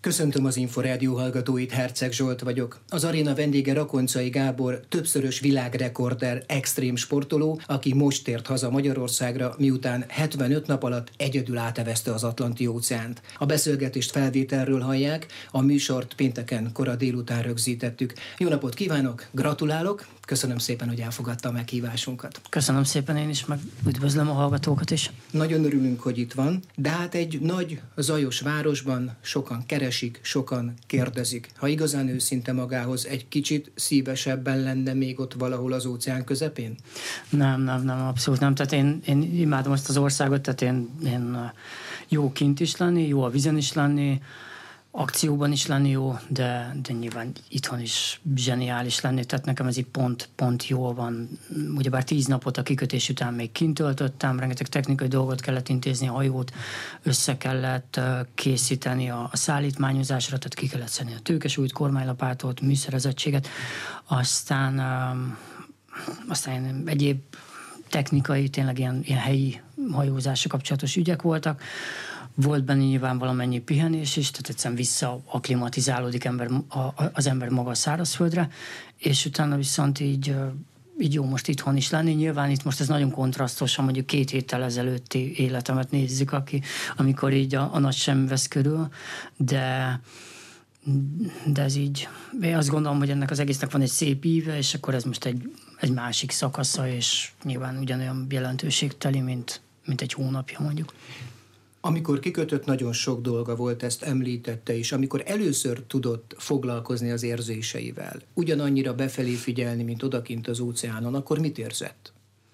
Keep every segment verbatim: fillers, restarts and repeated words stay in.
Köszöntöm az Inforádió hallgatóit, Herceg Zsolt vagyok. Az aréna vendége Rakoncai Gábor, többszörös világrekorder, extrém sportoló, aki most tért haza Magyarországra, miután hetvenöt nap alatt egyedül átevezte az Atlanti-óceánt. A beszélgetést felvételről hallják, a műsort pénteken kora délután rögzítettük. Jó napot kívánok, gratulálok, köszönöm szépen, hogy elfogadta a meghívásunkat. Köszönöm szépen én is, meg üdvözlöm a hallgatókat is. Nagyon örülünk, hogy itt van, de hát egy nagy, zajos városban sokan keresik, sokan kérdezik. Ha igazán őszinte magához, egy kicsit szívesebben lenne még ott valahol az óceán közepén? Nem, nem, nem, abszolút nem. Tehát én, én imádom azt az országot, tehát én, én jó kint is lenni, jó a vízen is lenni, akcióban is lenni jó, de, de nyilván itthon is zseniális lenni, tehát nekem ez így pont, pont jól van. Ugyebár tíz napot a kikötés után még kint töltöttem, rengeteg technikai dolgot kellett intézni, a hajót össze kellett készíteni a, a szállítmányozásra, tehát ki kellett szedni a tőkesúlyt, kormánylapátot, műszerezettséget, aztán, aztán egyéb technikai, tényleg ilyen, ilyen helyi hajózással kapcsolatos ügyek voltak. Volt benne nyilván valamennyi pihenés is, tehát egyszerűen visszaaklimatizálódik ember, a, az ember maga a szárazföldre, és utána viszont így, így jó most itthon is lenni. Nyilván itt most ez nagyon kontrasztos, ha mondjuk két héttel ezelőtti életemet nézzük, aki, amikor így a, a nagy sem vesz körül, de, de ez így, én azt gondolom, hogy ennek az egésznek van egy szép íve, és akkor ez most egy, egy másik szakasza, és nyilván ugyanolyan jelentőségteli, mint, mint egy hónapja mondjuk. Amikor kikötött, nagyon sok dolga volt, ezt említette is. Amikor először tudott foglalkozni az érzéseivel, ugyanannyira befelé figyelni, mint odakint az óceánon, akkor mit érzett?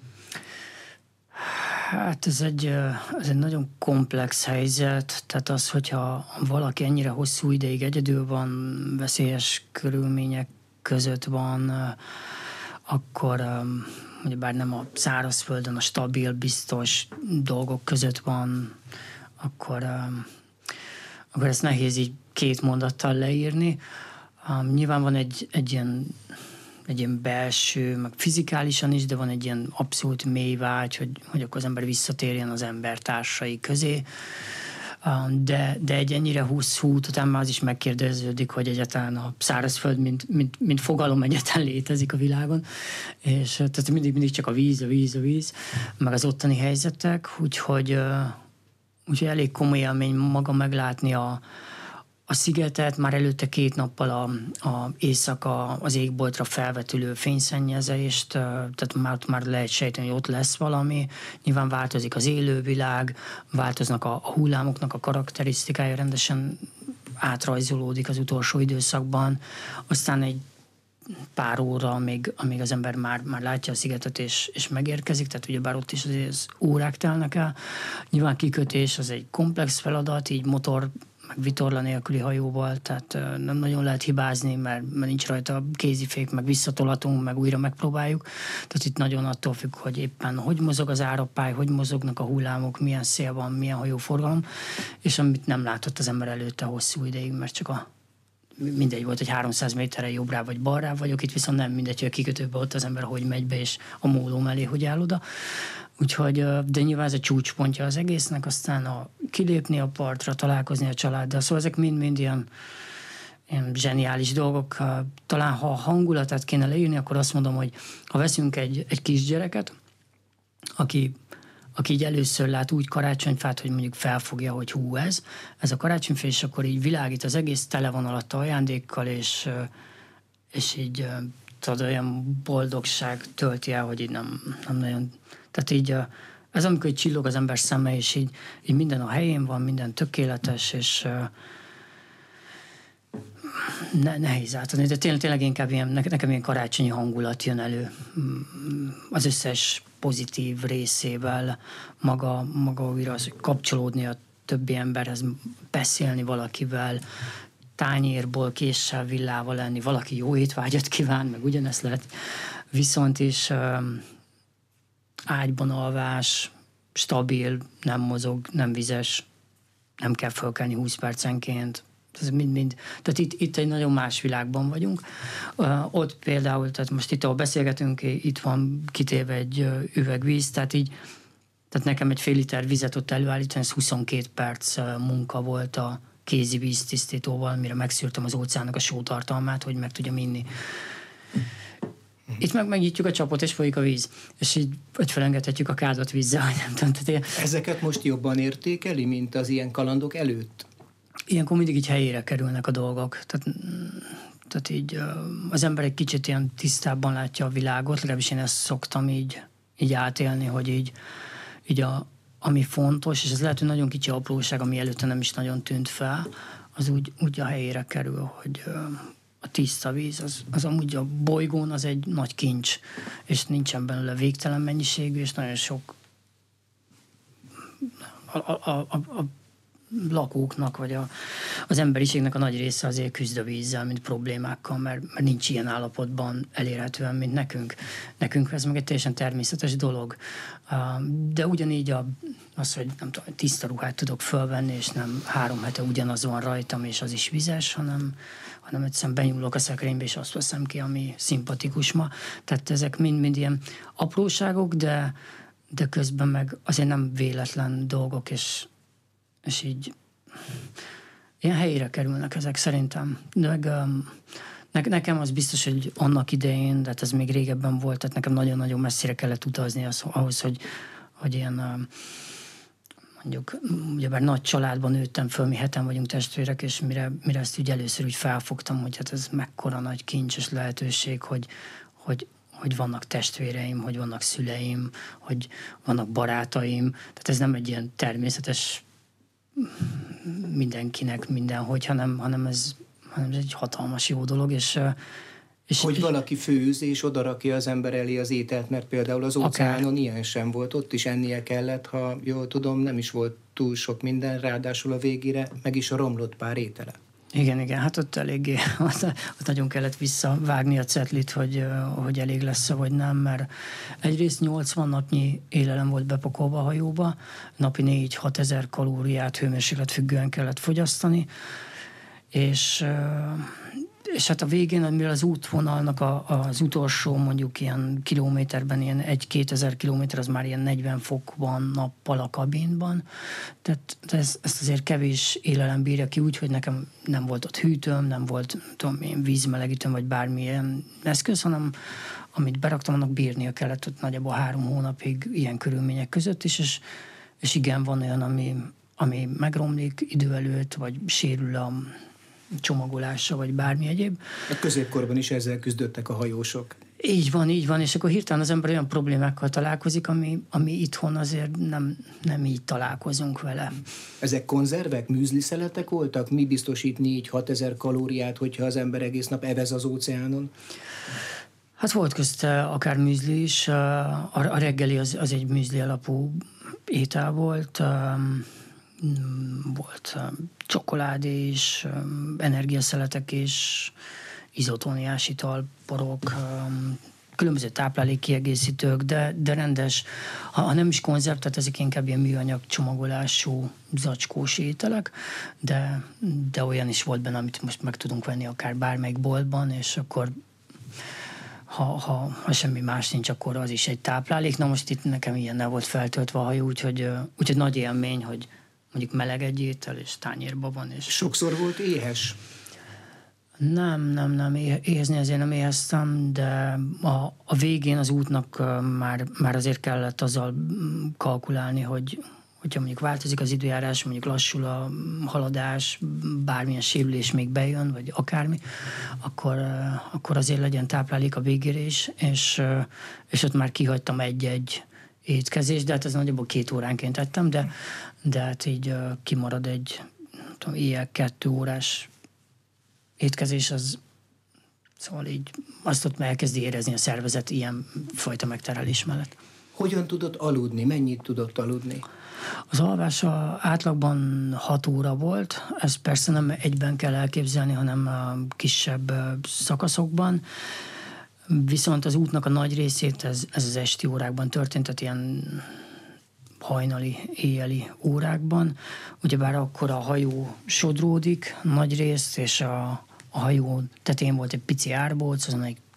Hát ez egy, ez egy nagyon komplex helyzet, tehát az, hogyha valaki ennyire hosszú ideig egyedül van, veszélyes körülmények között van, akkor bár nem a szárazföldön, a stabil, biztos dolgok között van, akkor, um, akkor ezt nehéz így két mondattal leírni. Um, nyilván van egy, egy, ilyen, egy ilyen belső, meg fizikálisan is, de van egy ilyen abszolút mély vágy, hogy, hogy akkor az ember visszatérjen az embertársai közé. Um, de, de egy ennyire hosszú út után már az is megkérdeződik, hogy egyáltalán a szárazföld, mint, mint, mint fogalom egyáltalán létezik a világon. És tehát mindig, mindig csak a víz, a víz, a víz, meg az ottani helyzetek, úgyhogy Úgyhogy elég komoly élmény maga meglátni a, a szigetet, már előtte két nappal a, a éjszaka az égboltra felvetülő fényszennyezést, tehát már, már lehet sejteni, hogy ott lesz valami. Nyilván változik az élővilág, változnak a, a hullámoknak a karakterisztikája, rendesen átrajzolódik az utolsó időszakban. Aztán egy pár óra, amíg, amíg az ember már, már látja a szigetet és, és megérkezik, tehát ugyebár ott is azért az órák telnek el. Nyilván kikötés az egy komplex feladat, így motor, meg vitorla nélküli hajóval, tehát nem nagyon lehet hibázni, mert, mert nincs rajta kézifék, meg visszatolatunk, meg újra megpróbáljuk. Tehát itt nagyon attól függ, hogy éppen hogy mozog az árapály, hogy mozognak a hullámok, milyen szél van, milyen hajóforgalom, és amit nem látott az ember előtte hosszú ideig, mert csak a mindegy volt, hogy háromszáz méterre jobbra vagy balra vagyok, itt viszont nem mindegy, hogy a kikötőbe ott az ember hogy megy be, és a móló mellé hogy áll oda. Úgyhogy, de nyilván ez a csúcspontja az egésznek, aztán a kilépni a partra, találkozni a családdal, szóval ezek mind-mind ilyen, ilyen zseniális dolgok. Talán ha a hangulatát kéne leírni, akkor azt mondom, hogy ha veszünk egy, egy kisgyereket, aki aki így először lát úgy karácsonyfát, hogy mondjuk felfogja, hogy hú ez, ez a karácsonyfa, és akkor így világít, az egész tele van alatta ajándékkal, és, és így tudod, olyan boldogság tölti el, hogy így nem, nem nagyon... Tehát így ez amikor így csillog az ember szeme, és így, így minden a helyén van, minden tökéletes, és ne, nehéz átadni, de tényleg, tényleg inkább ilyen, nekem ilyen karácsonyi hangulat jön elő az összes pozitív részével, maga, maga újra az, hogy kapcsolódni a többi emberhez, beszélni valakivel, tányérból, késsel, villával lenni, valaki jó étvágyat kíván, meg ugyanezt lehet. Viszont is um, ágyban alvás, stabil, nem mozog, nem vizes, nem kell fölkelni húsz percenként. Ez mind-mind. Tehát itt, itt egy nagyon más világban vagyunk. Uh, ott például, tehát most itt, ahol beszélgetünk, itt van kitéve egy uh, üveg víz, tehát így, tehát nekem egy fél liter vizet ott előállítani, ez huszonkét perc uh, munka volt a kézi víztisztítóval, mire megszűrtem az óceánnak a sótartalmát, hogy meg tudjam inni. Itt meg megnyitjuk a csapot, és folyik a víz. És így felengedhetjük a kádat vízzel, vagy nem tudom. Tehát ezeket most jobban értékeli, mint az ilyen kalandok előtt? Ilyenkor mindig így helyére kerülnek a dolgok. Tehát, tehát így az ember egy kicsit ilyen tisztábban látja a világot, legalábbis én ezt szoktam így, így átélni, hogy így, így a, ami fontos, és ez lehet, hogy nagyon kicsi apróság, ami előtte nem is nagyon tűnt fel, az úgy, úgy a helyére kerül, hogy a tiszta víz, az, az amúgy a bolygón az egy nagy kincs, és nincsen belőle végtelen mennyiségű, és nagyon sok a, a, a, a lakóknak, vagy a, az emberiségnek a nagy része azért küzd a vízzel, mint problémákkal, mert, mert nincs ilyen állapotban elérhetően, mint nekünk. Nekünk ez meg egy teljesen természetes dolog. De ugyanígy a, az, hogy nem tudom, tiszta ruhát tudok fölvenni, és nem három hete ugyanaz van rajtam, és az is vizes, hanem, hanem egyszerűen benyúlok a szekrénybe, és azt veszem ki, ami szimpatikus ma. Tehát ezek mind-mind ilyen apróságok, de, de közben meg azért nem véletlen dolgok, és és így ilyen helyére kerülnek ezek szerintem. De meg, ne, nekem az biztos, hogy annak idején, de hát ez még régebben volt, tehát nekem nagyon-nagyon messzire kellett utazni az, ahhoz, hogy, hogy ilyen mondjuk, ugyebár nagy családban nőttem föl, mi heten vagyunk testvérek, és mire, mire ezt úgy először úgy felfogtam, hogy hát ez mekkora nagy kincses lehetőség, hogy, hogy hogy vannak testvéreim, hogy vannak szüleim, hogy vannak barátaim. Tehát ez nem egy ilyen természetes mindenkinek mindenhogy, hanem, hanem, ez, hanem ez egy hatalmas jó dolog, és, és hogy valaki főz, és odarakja az ember elé az ételt, mert például az óceánon akár ilyen sem volt, ott is ennie kellett, ha jól tudom, nem is volt túl sok minden, ráadásul a végére meg is romlott pár étele. Igen, igen, hát ott eléggé, ott, ott nagyon kellett visszavágni a cetlit, hogy, hogy elég lesz, vagy nem, mert egyrészt nyolcvan napnyi élelem volt bepakolva a hajóba, napi négy-hat ezer kalóriát hőmérséklet függően kellett fogyasztani, és, és hát a végén, mivel az útvonalnak a, az utolsó mondjuk ilyen kilométerben, ilyen egy-kétezer kilométer, az már ilyen negyven fok van nappal a kabinban, tehát ez, ezt azért kevés élelem bírja ki úgy, hogy nekem nem volt ott hűtőm, nem volt tudom én, vízmelegítőm, vagy bármilyen eszköz, hanem amit beraktam, annak bírnia kellett ott nagyjából három hónapig ilyen körülmények között is, és, és igen, van olyan, ami, ami megromlik idő előtt, vagy sérül a csomagolása, vagy bármi egyéb. A középkorban is ezzel küzdöttek a hajósok. Így van, így van, és akkor hirtelen az ember olyan problémákkal találkozik, ami, ami itthon azért nem, nem így találkozunk vele. Ezek konzervek, műzliszeletek voltak? Mi biztosít négy-hat ezer kalóriát, hogyha az ember egész nap evez az óceánon? Hát volt közte akár műzli is, a, a reggeli az, az egy műzli alapú étel volt, volt csokoládé is, energiaszeletek is, izotóniás italporok, különböző táplálékkiegészítők, de, de rendes, ha, ha nem is konzerv, tehát ezek inkább ilyen műanyag csomagolású zacskós ételek, de, de olyan is volt benne, amit most meg tudunk venni akár bármelyik boltban, és akkor ha, ha, ha semmi más nincs, akkor az is egy táplálék. Na most itt nekem ilyennel volt feltöltve a hajó, úgyhogy, úgyhogy nagy élmény, hogy mondjuk meleg egy étel, és tányérban van. És sokszor volt éhes? Nem, nem, nem. Éhezni azért nem éheztem, de a, a végén az útnak már, már azért kellett azzal kalkulálni, hogy hogyha mondjuk változik az időjárás, mondjuk lassul a haladás, bármilyen sérülés még bejön, vagy akármi, akkor, akkor azért legyen táplálék a végére is, és, és ott már kihagytam egy-egy étkezést, de hát ez nagyjából két óránként ettem, de, de hát így kimarad egy tudom, ilyen kettő órás étkezés, az szóval így azt ott elkezdi érezni a szervezet ilyen fajta megterelés mellett. Hogyan tudott aludni? Mennyit tudott aludni? Az alvása átlagban hat óra volt, ezt persze nem egyben kell elképzelni, hanem kisebb szakaszokban, viszont az útnak a nagy részét ez, ez az esti órákban történt, tehát ilyen hajnali, éjjeli órákban. Ugyebár akkor a hajó sodródik nagy részt, és a, a hajó tetején volt egy pici árbóc, azon egy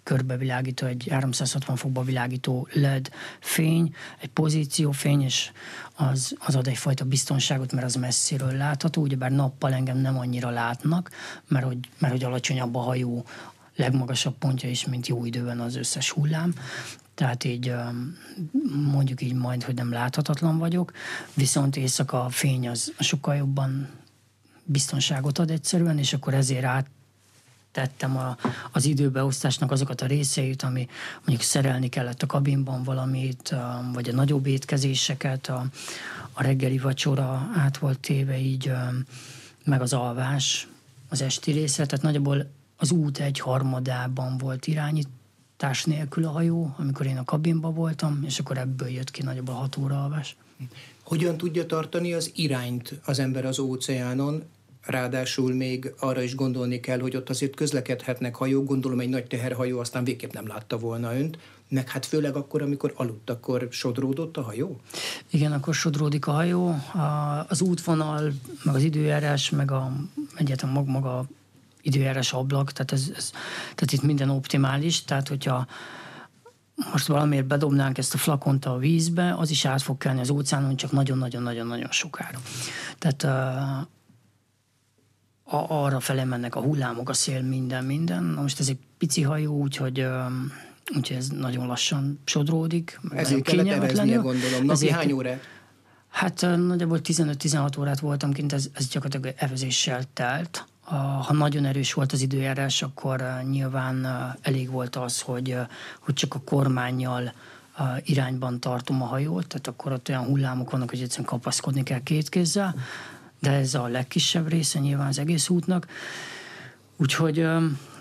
körbevilágító, egy háromszázhatvan fokba világító el é dé fény, egy pozíciófény, és az, az ad egyfajta biztonságot, mert az messziről látható, ugyebár nappal engem nem annyira látnak, mert hogy, mert hogy alacsonyabb a hajó legmagasabb pontja is, mint jó időben az összes hullám. Tehát így mondjuk így majd, hogy nem láthatatlan vagyok, viszont éjszaka a fény az sokkal jobban biztonságot ad egyszerűen, és akkor ezért áttettem a, az időbeosztásnak azokat a részeit, ami mondjuk szerelni kellett a kabinban valamit, vagy a nagyobb étkezéseket, a, a reggeli vacsora át volt téve így, meg az alvás, az esti része, tehát nagyjából az út egy harmadában volt irányítás nélkül a hajó, amikor én a kabinban voltam, és akkor ebből jött ki nagyjából hat óra alvás. Hogyan tudja tartani az irányt az ember az óceánon? Ráadásul még arra is gondolni kell, hogy ott azért közlekedhetnek hajók, gondolom egy nagy teherhajó aztán végképp nem látta volna önt, meg hát főleg akkor, amikor aludt, akkor sodródott a hajó? Igen, akkor sodródik a hajó. Az útvonal, meg az időjárás, meg a, egyáltalán maga, maga időjárás ablak, tehát, ez, ez, tehát itt minden optimális, tehát hogyha most valamiért bedobnánk ezt a flakont a vízbe, az is át fog kelni az óceánon, csak nagyon-nagyon-nagyon-nagyon sokára. Tehát uh, arra fele mennek a hullámok, a szél, minden, minden. Na most ez egy pici hajó, úgyhogy, uh, úgyhogy ez nagyon lassan sodródik. Ezért kellett eveznie, gondolom. Napi hány órát? Hát uh, nagyjából tizenöt-tizenhat órát voltam kint, ez, ez gyakorlatilag evezéssel telt. Ha nagyon erős volt az időjárás, akkor uh, nyilván uh, elég volt az, hogy, uh, hogy csak a kormánnyal uh, irányban tartom a hajót, tehát akkor ott olyan hullámok vannak, hogy egyszerűen kapaszkodni kell két kézzel, de ez a legkisebb része nyilván az egész útnak. Úgyhogy, uh,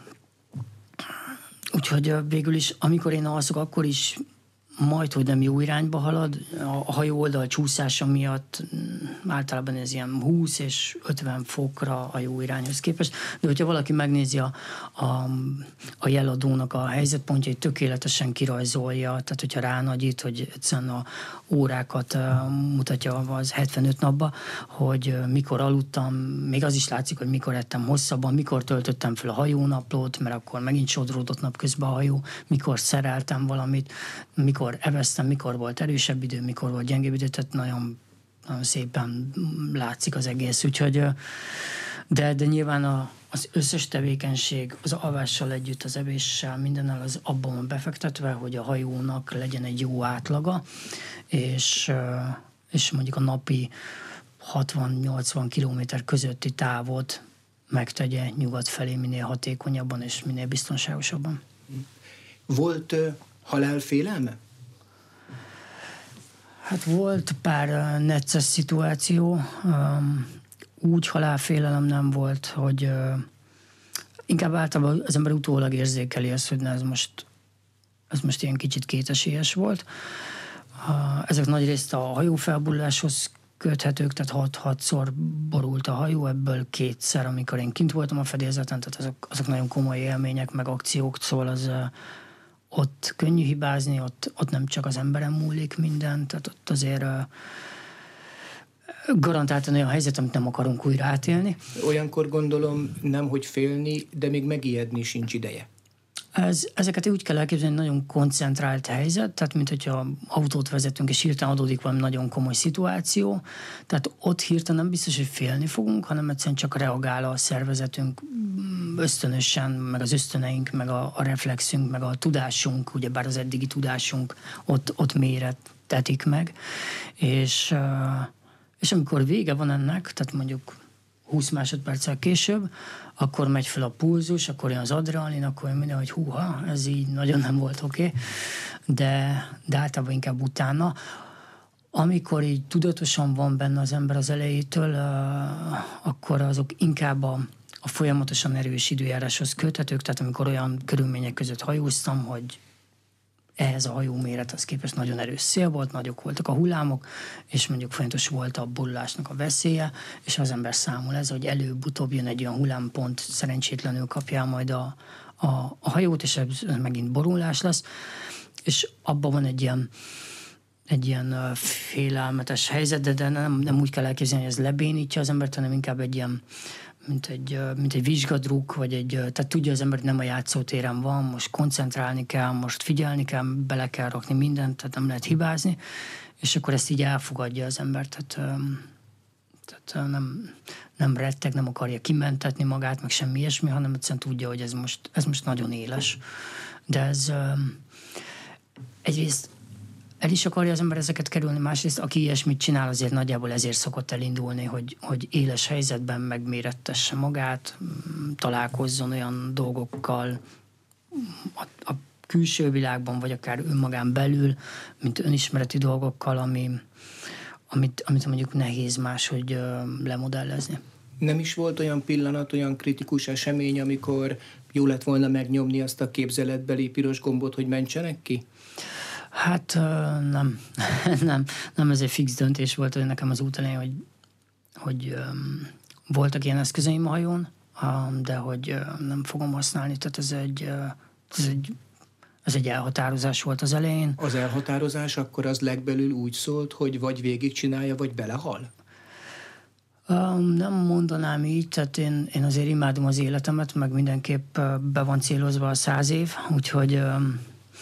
úgyhogy uh, végül is, amikor én alszok, akkor is majd, hogy nem jó irányba halad. A hajó oldal csúszása miatt általában ez ilyen húsz és ötven fokra a jó irányhoz képest. De hogyha valaki megnézi a, a, a jeladónak a helyzetpontjait, tökéletesen kirajzolja, tehát hogyha ránagyít, hogy egyszerűen a órákat mutatja az hetvenöt napba, hogy mikor aludtam, még az is látszik, hogy mikor ettem hosszabban, mikor töltöttem fel a hajónaplót, mert akkor megint sodródott napközben a hajó, mikor szereltem valamit, mikor eveztem, mikor volt erősebb idő, mikor volt gyengébb idő, tehát nagyon, nagyon szépen látszik az egész, úgyhogy de, de nyilván a, az összes tevékenység az alvással együtt, az evéssel, mindennel az abban van befektetve, hogy a hajónak legyen egy jó átlaga, és, és mondjuk a napi hatvan-nyolcvan kilométer közötti távot megtegye nyugat felé minél hatékonyabban és minél biztonságosabban. Volt uh, halálfélelme? Hát volt pár uh, necces szituáció, um, úgy halálfélelem nem volt, hogy uh, inkább általában az ember utólag érzékeli azt, hogy na, ez most, ez most ilyen kicsit kétesélyes volt. Uh, ezek nagyrészt a hajófelboruláshoz köthetők, tehát hat-hatszor borult a hajó, ebből kétszer, amikor én kint voltam a fedélzeten, tehát azok, azok nagyon komoly élmények, meg akciók, szóval az uh, ott könnyű hibázni, ott, ott nem csak az emberen múlik minden, tehát ott azért uh, garantáltan olyan helyzet, amit nem akarunk újra átélni. Olyankor gondolom nem, hogy félni, de még megijedni sincs ideje. Ez, ezeket úgy kell elképzelni, nagyon koncentrált helyzet, tehát mint hogyha autót vezetünk, és hirtelen adódik valami nagyon komoly szituáció, tehát ott hirtelen nem biztos, hogy félni fogunk, hanem egyszerűen csak reagál a szervezetünk ösztönösen, meg az ösztöneink, meg a, a reflexünk, meg a tudásunk, ugyebár az eddigi tudásunk ott, ott mérettetik meg, és, és amikor vége van ennek, tehát mondjuk húsz másodperccel később, akkor megy fel a pulzus, akkor jön az adrenalin, akkor jön minden, hogy húha, ez így nagyon nem volt oké, okay. de, de általában inkább utána. Amikor így tudatosan van benne az ember az elejétől, uh, akkor azok inkább a, a folyamatosan erős időjáráshoz köthetők, tehát amikor olyan körülmények között hajóztam, hogy ehhez a hajó mérethez képest nagyon erős szél volt, nagyok voltak a hullámok, és mondjuk fontos volt a borulásnak a veszélye, és az ember számol ez, hogy előbb-utóbb jön egy olyan hullámpont, szerencsétlenül kapja majd a, a, a hajót, és ez megint borulás lesz, és abban van egy ilyen, egy ilyen félelmetes helyzet, de, de nem, nem úgy kell elképzelni, hogy ez lebénítja az embert, hanem inkább egy ilyen mint egy, mint egy vizsgadruk, vagy egy, tehát tudja az ember, hogy nem a játszótéren van, most koncentrálni kell, most figyelni kell, bele kell rakni mindent, tehát nem lehet hibázni, és akkor ezt így elfogadja az ember, tehát, tehát nem, nem retteg, nem akarja kimentetni magát, meg semmi ilyesmi, hanem egyszerűen tudja, hogy ez most, ez most nagyon éles. De ez egyrészt el is akarja az ember ezeket kerülni, másrészt aki ilyesmit csinál, azért nagyjából ezért szokott elindulni, hogy, hogy éles helyzetben megmérettesse magát, találkozzon olyan dolgokkal a, a külső világban, vagy akár önmagán belül, mint önismereti dolgokkal, ami, amit, amit mondjuk nehéz máshogy uh, lemodellezni. Nem is volt olyan pillanat, olyan kritikus esemény, amikor jó lett volna megnyomni azt a képzeletbeli piros gombot, hogy mentsenek ki? Hát nem, nem, nem ez egy fix döntés volt, hogy nekem az út elején, hogy, hogy um, voltak ilyen eszközeim a hajón, um, de hogy uh, nem fogom használni, tehát ez egy, uh, ez egy, ez egy elhatározás volt az elején. Az elhatározás akkor az legbelül úgy szólt, hogy vagy végigcsinálja, vagy belehal? Um, nem mondanám így, tehát én, én azért imádom az életemet, meg mindenképp uh, be van célozva a száz év, úgyhogy um,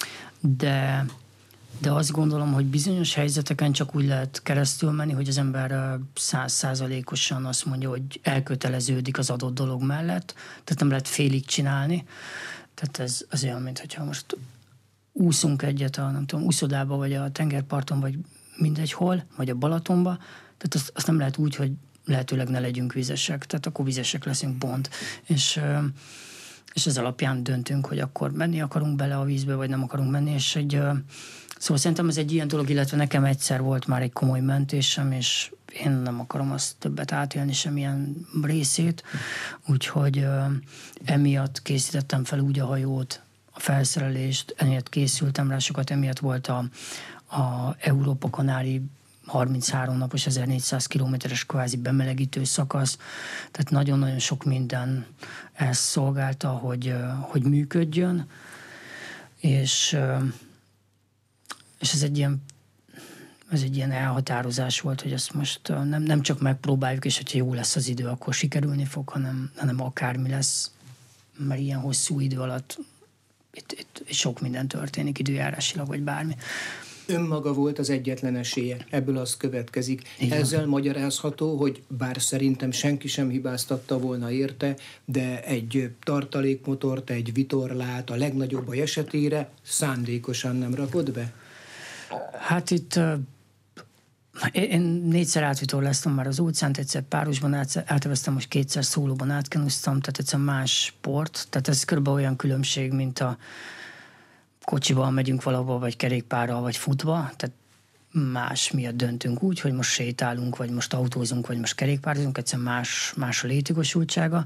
de de azt gondolom, hogy bizonyos helyzeteken csak úgy lehet keresztül menni, hogy az ember száz százalékosan azt mondja, hogy elköteleződik az adott dolog mellett, tehát nem lehet félig csinálni. Tehát ez az olyan, mint hogyha most úszunk egyet a, nem tudom, úszodába, vagy a tengerparton, vagy mindegy hol, vagy a Balatonba, tehát azt, azt nem lehet úgy, hogy lehetőleg ne legyünk vizesek, tehát akkor vizesek leszünk, pont. És és ez alapján döntünk, hogy akkor menni akarunk bele a vízbe, vagy nem akarunk menni, és egy, szóval szerintem ez egy ilyen dolog, illetve nekem egyszer volt már egy komoly mentésem, és én nem akarom azt többet átélni, semmilyen részét, úgyhogy emiatt készítettem fel úgy a hajót, a felszerelést, emiatt készültem rá sokat, emiatt volt a, a Európa-Kanári harminchárom napos, ezernégyszáz kilométeres kvázi bemelegítő szakasz, tehát nagyon-nagyon sok minden ezt szolgálta, hogy, hogy működjön, és, és ez egy ilyen ez egy ilyen elhatározás volt, hogy ezt most nem, nem csak megpróbáljuk, és hogyha jó lesz az idő, akkor sikerülni fog, hanem, hanem akármi lesz, mert ilyen hosszú idő alatt itt, itt sok minden történik, időjárásilag, vagy bármi. Önmaga volt az egyetlen esélye, ebből az következik. Igen. Ezzel magyarázható, hogy bár szerintem senki sem hibáztatta volna érte, de egy tartalékmotort, egy vitorlát a legnagyobb baj esetére szándékosan nem rakott be? Hát itt uh, én négyszer átvitorláztam már az óceánt, egyszer párosban át, átveztem, most kétszer szólóban átkenuztam, tehát egyszer más sport, tehát ez körülbelül olyan különbség, mint a kocsival megyünk valahol, vagy kerékpárral, vagy futva, tehát más miatt döntünk úgy, hogy most sétálunk, vagy most autózunk, vagy most kerékpározunk, egyszerűen más, más a létjogosultsága.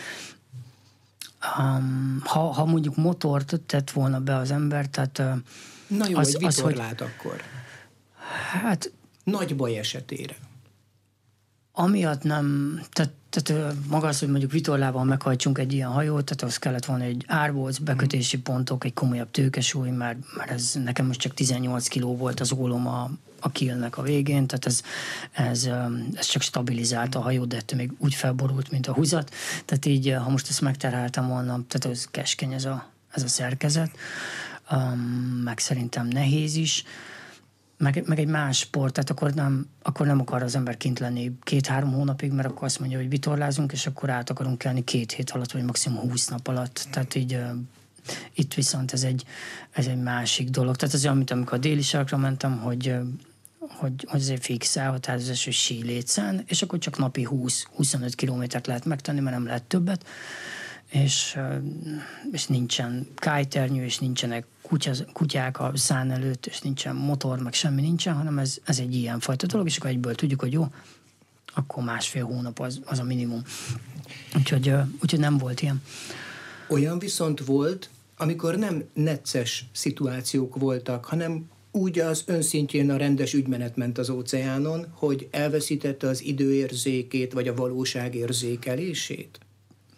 Um, ha, ha mondjuk motort tett volna be az ember, tehát... Na jó, az, egy vitorlát az, akkor. Hát... Nagy baj esetére. Amiatt nem... Tehát, tehát maga az, hogy mondjuk vitorlával meghajtsunk egy ilyen hajót, tehát az kellett volna egy árbóc, bekötési pontok, egy komolyabb tőkesúly, mert, mert ez nekem most csak tizennyolc kiló volt az ólom a, a killnek a végén, tehát ez, ez, ez csak stabilizálta a hajót, de ettől még úgy felborult, mint a húzat. Tehát így, ha most ezt megterheltem volna, tehát az keskeny ez a, ez a szerkezet, um, meg szerintem nehéz is. Meg, meg egy más sport, tehát akkor nem, akkor nem akar az ember kint lenni két-három hónapig, mert akkor azt mondja, hogy vitorlázunk, és akkor át akarunk kelni két hét alatt, vagy maximum húsz nap alatt. Tehát így uh, itt viszont ez egy, ez egy másik dolog. Tehát az olyan, mint amikor a déli sarkra mentem, hogy, uh, hogy, hogy ez egy fix elhatározás, hogy sílécen, és akkor csak napi húsz-huszonöt kilométert lehet megtenni, mert nem lehet többet. És, és nincsen kájternyő, és nincsenek kutya, kutyák a szán előtt, és nincsen motor, meg semmi nincsen, hanem ez, ez egy ilyen fajta dolog, és akkor egyből tudjuk, hogy jó, akkor másfél hónap az, az a minimum. Úgyhogy, úgyhogy nem volt ilyen. Olyan viszont volt, amikor nem necces szituációk voltak, hanem úgy az önszintjén a rendes ügymenet ment az óceánon, hogy elveszítette az időérzékét, vagy a valóságérzékelését?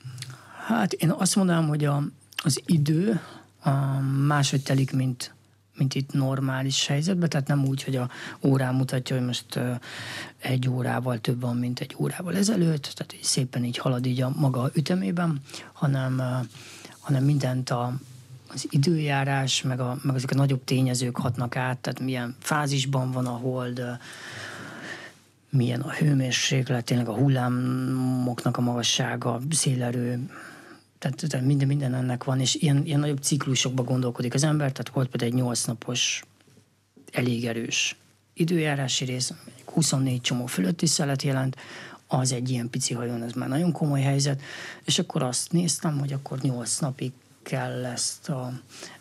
Hát én azt mondanám, hogy a, az idő a máshogy telik, mint, mint itt normális helyzetben, tehát nem úgy, hogy a órán mutatja, hogy most egy órával több van, mint egy órával ezelőtt, tehát így szépen így halad így a maga ütemében, hanem, hanem mindent a, az időjárás, meg, a, meg azok a nagyobb tényezők hatnak át, tehát milyen fázisban van a hold, milyen a hőmérséklet, tényleg a hullámoknak a magassága, szélerő, tehát, tehát minden, minden ennek van, és ilyen, ilyen nagyobb ciklusokban gondolkodik az ember, tehát volt például egy nyolc napos elég erős időjárási rész, huszonnégy csomó fölötti szelet jelent, az egy ilyen pici hajón, ez már nagyon komoly helyzet, és akkor azt néztem, hogy akkor nyolc napig kell ezt a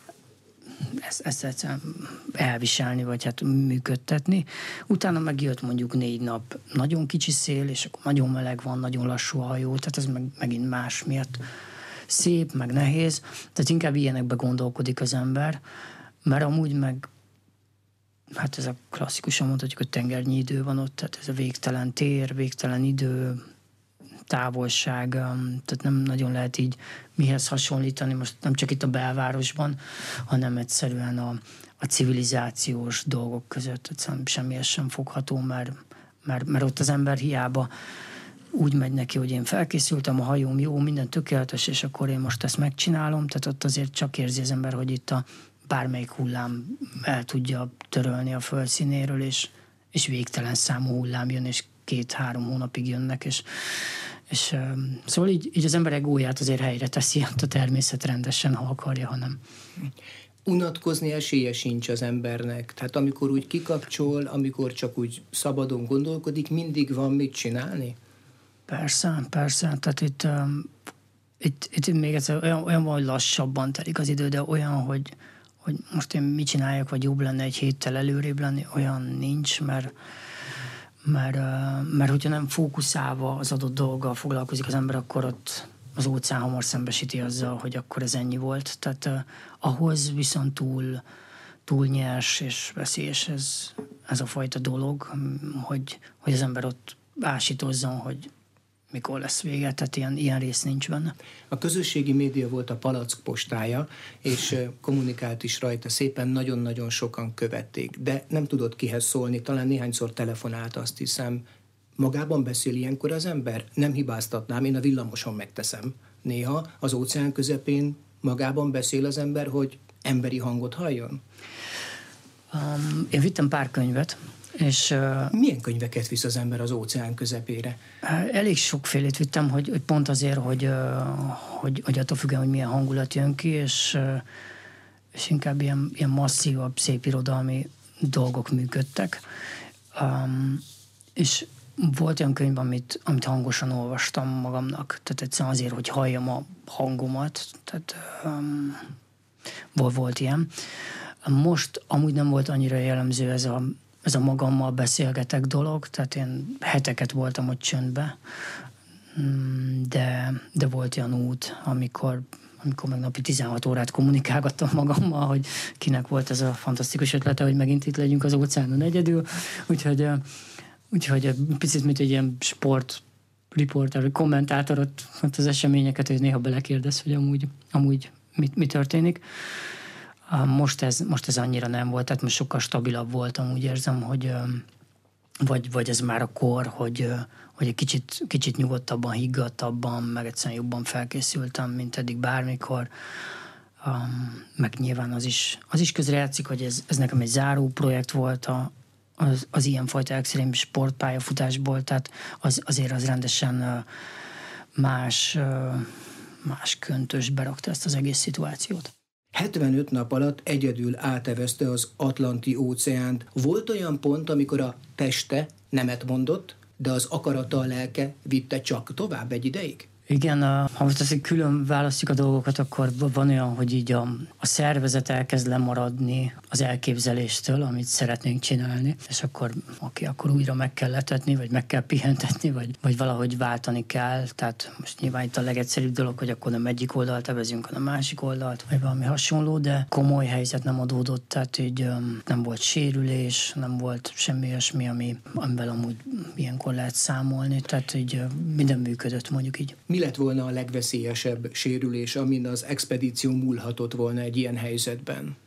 ezt, ezt egyszerűen elviselni, vagy hát működtetni. Utána megjött mondjuk négy nap nagyon kicsi szél, és akkor nagyon meleg van, nagyon lassú a hajó, tehát ez meg, megint más miatt szép, meg nehéz. Tehát inkább ilyenekbe gondolkodik az ember, mert amúgy meg hát ez a klasszikusan mondhatjuk, hogy tengernyi idő van ott, tehát ez a végtelen tér, végtelen idő, távolság, tehát nem nagyon lehet így mihez hasonlítani, most nem csak itt a belvárosban, hanem egyszerűen a, a civilizációs dolgok között, egyszerűen semmihez sem fogható, mert, mert, mert ott az ember hiába úgy megy neki, hogy én felkészültem, a hajóm jó, minden tökéletes, és akkor én most ezt megcsinálom, tehát ott azért csak érzi az ember, hogy itt a bármelyik hullám el tudja törölni a földszínéről, és, és végtelen számú hullám jön, és két-három hónapig jönnek, és, és um, szóval így, így az ember egóját azért helyre teszi, a természet rendesen, ha akarja, hanem. Unatkozni esélye sincs az embernek. Tehát amikor úgy kikapcsol, amikor csak úgy szabadon gondolkodik, mindig van mit csinálni? Persze, persze. Tehát itt, um, itt, itt még egyszer olyan, olyan van, hogy lassabban telik az idő, de olyan, hogy, hogy most én mit csináljak, vagy jobb lenne egy héttel előrébb lenni, olyan nincs, mert Mert, mert hogyha nem fókuszálva az adott dolggal foglalkozik az ember, akkor ott az óceán hamar szembesíti azzal, hogy akkor ez ennyi volt. Tehát uh, ahhoz viszont túl, túl nyers és veszélyes ez, ez a fajta dolog, hogy, hogy az ember ott ásítozzon, hogy mikor lesz vége, tehát ilyen, ilyen rész nincs benne. A közösségi média volt a Palack postája, és kommunikált is rajta szépen, nagyon-nagyon sokan követték, de nem tudott kihez szólni, talán néhányszor telefonált, azt hiszem. Magában beszél ilyenkor az ember? Nem hibáztatnám, én a villamoson megteszem. Néha az óceán közepén magában beszél az ember, hogy emberi hangot halljon? Um, én vittem pár könyvet, és, milyen könyveket visz az ember az óceán közepére? Elég sokfélét vittem, hogy, hogy pont azért, hogy, hogy, hogy attól függően, hogy milyen hangulat jön ki, és, és inkább ilyen, ilyen masszívabb, szép irodalmi dolgok működtek. Um, és volt olyan könyv, amit, amit hangosan olvastam magamnak, tehát egyszerűen azért, hogy halljam a hangomat, tehát um, volt, volt ilyen. Most amúgy nem volt annyira jellemző ez a ez a magammal beszélgetek dolog, tehát én heteket voltam ott csöndbe, de, de volt olyan út, amikor, amikor meg napi tizenhat órát kommunikálgattam magammal, hogy kinek volt ez a fantasztikus ötlete, hogy megint itt legyünk az óceánon egyedül, úgyhogy, úgyhogy picit, mint egy ilyen sport riporter, vagy kommentátor ott, ott az eseményeket, hogy néha belekérdez, hogy amúgy, amúgy mit, mi történik. Most ez, most ez annyira nem volt, tehát most sokkal stabilabb voltam, úgy érzem, hogy vagy, vagy ez már a kor, hogy, hogy egy kicsit, kicsit nyugodtabban, higgadtabban, meg egyszerűen jobban felkészültem, mint eddig bármikor. Um, meg nyilván az is, az is közrejátszik, hogy ez, ez nekem egy záró projekt volt a, az, az ilyenfajta extrém sportpályafutásból, tehát az, azért az rendesen más, más köntös berakta ezt az egész szituációt. hetvenöt nap alatt egyedül átevezte az Atlanti-óceánt. Volt olyan pont, amikor a teste nemet mondott, de az akarata, a lelke vitte csak tovább egy ideig? Igen, ha most ezt külön választjuk a dolgokat, akkor van olyan, hogy így a, a szervezet elkezd lemaradni az elképzeléstől, amit szeretnénk csinálni, és akkor, oké, akkor újra meg kell letetni, vagy meg kell pihentetni, vagy, vagy valahogy váltani kell. Tehát most nyilván itt a legegyszerűbb dolog, hogy akkor nem egyik oldalt evezünk, hanem a másik oldalt, vagy valami hasonló, de komoly helyzet nem adódott, tehát így um, nem volt sérülés, nem volt semmi olyasmi, ami, amivel amúgy ilyenkor lehet számolni, tehát így uh, minden működött, mondjuk így. Mi lett volna a legveszélyesebb sérülés, amin az expedíció múlhatott volna egy ilyen helyzetben?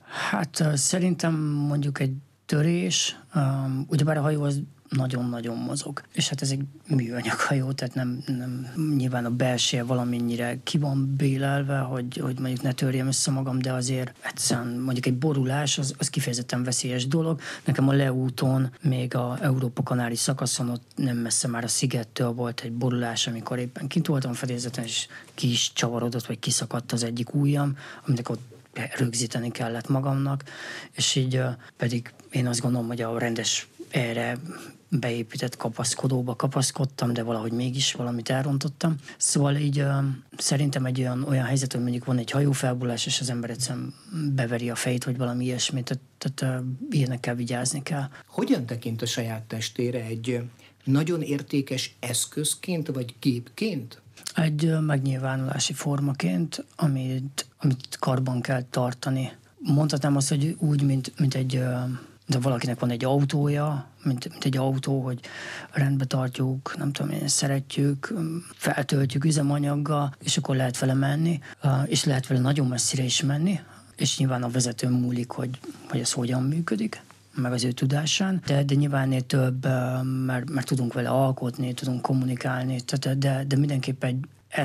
Hát szerintem mondjuk egy törés, um, ugyebár a hajó az nagyon-nagyon mozog. És hát ez egy műanyag hajó, tehát nem, nem nyilván a belseje valamennyire ki van bélelve, hogy, hogy mondjuk ne törjem össze magam, de azért egyszerűen mondjuk egy borulás, az, az kifejezetten veszélyes dolog. Nekem a leúton, még a Európa-Kanári szakaszon, ott nem messze már a szigettől volt egy borulás, amikor éppen kint voltam fedélzeten, és ki is csavarodott, vagy kiszakadt az egyik ujjam, aminek ott rögzíteni kellett magamnak, és így uh, pedig én azt gondolom, hogy a rendes erre beépített kapaszkodóba kapaszkodtam, de valahogy mégis valamit elrontottam. Szóval így uh, szerintem egy olyan, olyan helyzet, hogy mondjuk van egy hajófelborulás, és az ember egyszerűen beveri a fejét, vagy valami ilyesmit, tehát, tehát uh, ilyenek kell vigyázni kell. Hogyan tekint a saját testére egy nagyon értékes eszközként, vagy gépként? Egy uh, megnyilvánulási formaként, amit, amit karban kell tartani. Mondhatnám azt, hogy úgy, mint, mint egy... Uh, de valakinek van egy autója, mint, mint egy autó, hogy rendbe tartjuk, nem tudom én, szeretjük, feltöltjük üzemanyaggal, és akkor lehet vele menni, és lehet vele nagyon messzire is menni, és nyilván a vezetőn múlik, hogy, hogy ez hogyan működik, meg az ő tudásán, de, de nyilván több, mert, mert tudunk vele alkotni, tudunk kommunikálni, de, de, de mindenképp egy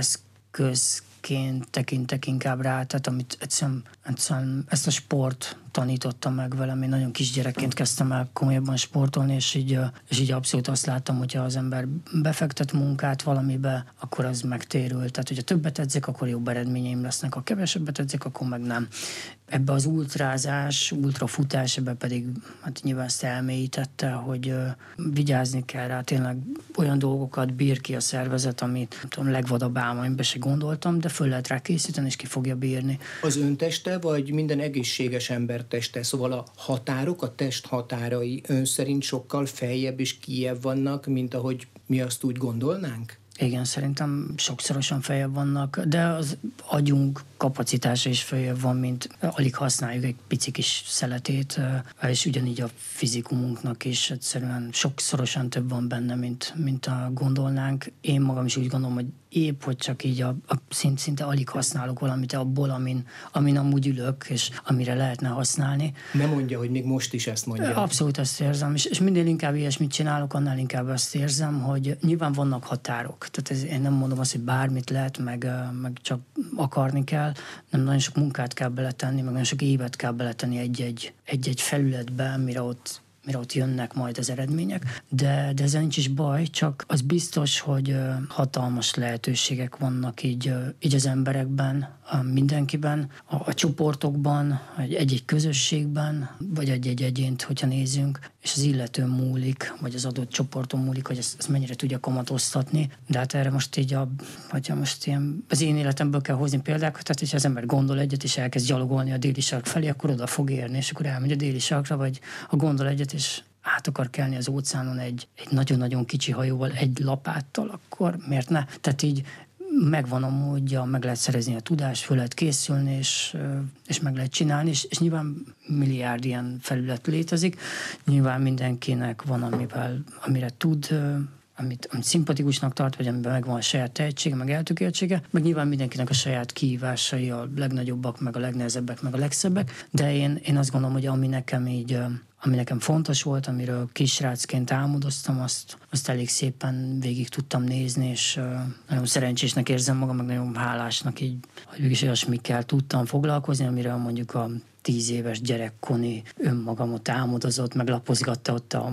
eszközként tekintek inkább rá, tehát amit egyszerűen, egyszerűen ezt a sport tanította meg velem. Én nagyon kisgyerekként kezdtem el komolyabban sportolni, és így, és így abszolút azt láttam, hogyha az ember befektet munkát valamibe, akkor az megtérül. Tehát, hogyha többet edzek, akkor jobb eredményeim lesznek, ha kevesebbet edzek, akkor meg nem. Ebbe az ultrázás, ultrafutás, ebbe pedig hát nyilván ezt elmélyítette, hogy uh, vigyázni kell rá, tényleg olyan dolgokat bír ki a szervezet, amit nem tudom, legvadabb álmaimbe se gondoltam, de föl lehet rá készíteni, és ki fogja bírni. Az önteste, vagy minden egészséges ember teste, szóval a határok, a test határai ön szerint sokkal feljebb és kijebb vannak, mint ahogy mi azt úgy gondolnánk? Igen, szerintem sokszorosan feljebb vannak, de az agyunk kapacitása is feljebb van, mint alig használjuk egy pici kis szeletét, és ugyanígy a fizikumunknak is egyszerűen sokszorosan több van benne, mint, mint a gondolnánk. Én magam is úgy gondolom, hogy épp, hogy csak így a, a szint, szinte alig használok valamit abból, amin, amin amúgy ülök, és amire lehetne használni. Nem mondja, hogy még most is ezt mondja. Abszolút ezt érzem, és, és minél inkább ilyesmit csinálok, annál inkább azt érzem, hogy nyilván vannak határok. Tehát ez, én nem mondom azt, hogy bármit lehet, meg, meg csak akarni kell, nem nagyon sok munkát kell beletenni, meg nagyon sok évet kell beletenni egy-egy, egy-egy felületbe, mire ott mire ott jönnek majd az eredmények, de, de ezzel nincs is baj, csak az biztos, hogy hatalmas lehetőségek vannak így, így az emberekben, mindenkiben, a, a csoportokban, egy-egy közösségben, vagy egy-egy egyént, hogyha nézünk, és az illetőn múlik, vagy az adott csoporton múlik, hogy ezt, ezt mennyire tudja kamatoztatni. De hát erre most így, a, hogyha most ilyen, az én életemből kell hozni példákat, tehát hogyha az ember gondol egyet, és elkezd gyalogolni a déli sark felé, akkor oda fog érni, és akkor elmegy a déli sarkra, vagy ha gondol egyet, és át akar kelni az óceánon egy, egy nagyon-nagyon kicsi hajóval, egy lapáttal, akkor miért ne? Tehát így megvan a módja, meg lehet szerezni a tudást, föl lehet készülni, és, és meg lehet csinálni, és, és nyilván milliárd ilyen felület létezik. Nyilván mindenkinek van, amivel, amire tud, amit, amit szimpatikusnak tart, vagy amiben megvan a saját tehetsége, meg eltökéltsége, meg nyilván mindenkinek a saját kihívásai, a legnagyobbak, meg a legnehezebbek, meg a legszebbek, de én, én azt gondolom, hogy ami nekem így ami nekem fontos volt, amiről kisrácként álmodoztam, azt, azt elég szépen végig tudtam nézni, és uh, nagyon szerencsésnek érzem magam, meg nagyon hálásnak így, hogy mégis olyasmikkel tudtam foglalkozni, amiről mondjuk a tíz éves gyerek Koni önmagamot álmodozott, meg lapozgatta ott a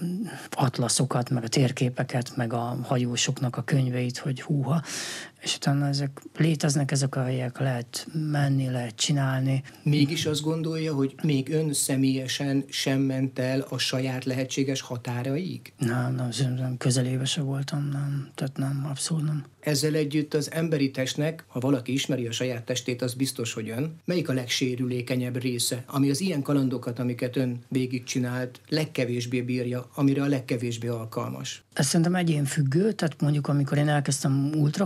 atlaszokat, meg a térképeket, meg a hajósoknak a könyveit, hogy húha, és utána ezek léteznek, ezek a helyek, lehet menni, lehet csinálni. Mégis azt gondolja, hogy még ön személyesen sem ment el a saját lehetséges határaig? Nem, nem, nem közelébe se voltam, nem, tehát nem, abszolút nem. Ezzel együtt az emberi testnek, ha valaki ismeri a saját testét, az biztos, hogy ön. Melyik a legsérülékenyebb része, ami az ilyen kalandokat, amiket ön végigcsinált, legkevésbé bírja, amire a legkevésbé alkalmas? Ez szerintem egyénfüggő, tehát mondjuk amikor én elkezdtem ultrafutni, akkor